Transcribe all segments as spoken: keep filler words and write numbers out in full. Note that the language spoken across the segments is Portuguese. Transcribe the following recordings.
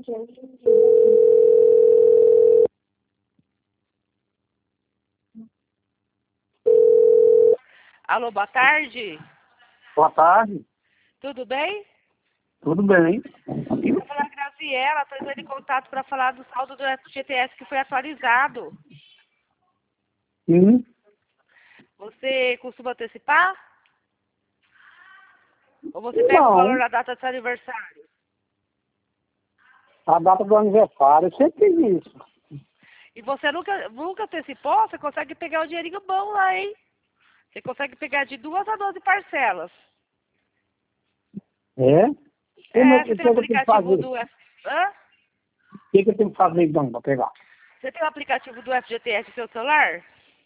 Alô, boa tarde. Boa tarde. Tudo bem? Tudo bem? Eu vou falar a Graziela, estou entrando em contato para falar do saldo do F G T S que foi atualizado. Sim. Você costuma antecipar? Ou você pega o Não. valor na data do seu aniversário? A data do aniversário, eu sempre fiz isso. E você nunca, nunca antecipou? Você consegue pegar o dinheirinho bom lá, hein? Você consegue pegar de duas a doze parcelas. É? Como É, é que, você o tem o que, é que eu tenho que aplicativo fazer? do F... Hã? O que, é que eu tenho que fazer então para pegar? Você tem o aplicativo do F G T S no seu celular?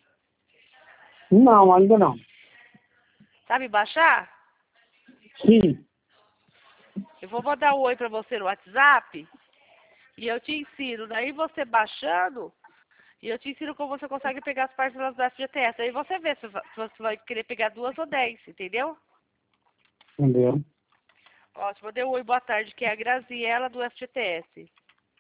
Não, ainda não. Sabe baixar? Sim. Eu vou mandar um oi para você no WhatsApp e eu te ensino. Daí você baixando, e eu te ensino como você consegue pegar as parcelas do F G T S. Aí você vê se va- se você vai querer pegar duas ou dez, entendeu? Entendeu? Ó, te mandei um oi, boa tarde, que é a Graziela do F G T S.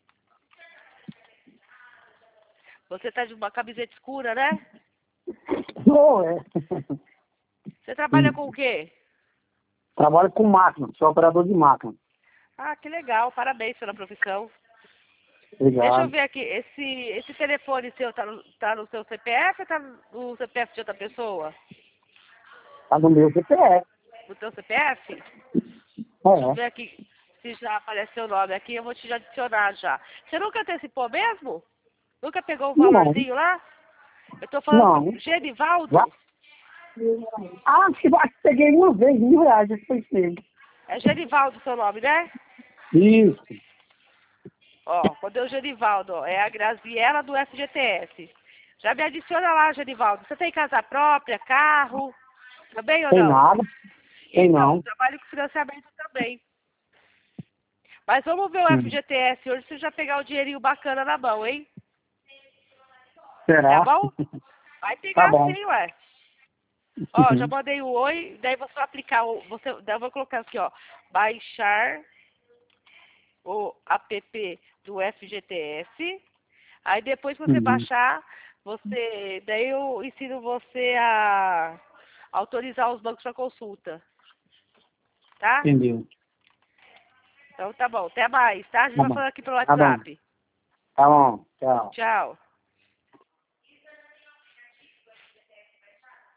Você tá de uma camiseta escura, né? Não, é. Você trabalha Sim. com o quê? Trabalho com máquina, sou operador de máquina. Ah, que legal, parabéns pela profissão. Deixa eu Obrigado. ver aqui, esse, esse telefone seu tá no, tá no seu C P F ou tá no C P F de outra pessoa? Tá no meu C P F. No teu C P F? Deixa eu É. ver aqui se já apareceu o nome aqui, eu vou te adicionar já. Você nunca antecipou mesmo? Nunca pegou o Não. valorzinho lá? Eu tô falando Não. com Já? Genivaldo? Ah, acho que acho que peguei uma vez, mil reais, acho que foi isso mesmo. É Genivaldo o seu nome, né? Isso. Ó, quando é o Genivaldo, ó, é a Graziela do F G T S. Já me adiciona lá, Genivaldo. Você tem casa própria, carro? Também ou Tem não? nada? Tem Então, não. trabalho com financiamento também. Mas vamos ver o Hum. F G T S hoje, se já pegar o dinheirinho bacana na mão, hein? Tá Será? bom? Vai Tá pegar bom. sim, ué. Ó, já mandei o oi, daí você vai aplicar o. Você, daí eu vou colocar aqui, ó. Baixar o app do F G T S. Aí depois que você Uhum. baixar, você. Daí eu ensino você a autorizar os bancos para consulta. Tá? Entendeu? Então tá bom, até mais, tá? A gente Tá vai bom. falando aqui pelo Tá bom. WhatsApp. Tá bom. Tchau. Tchau.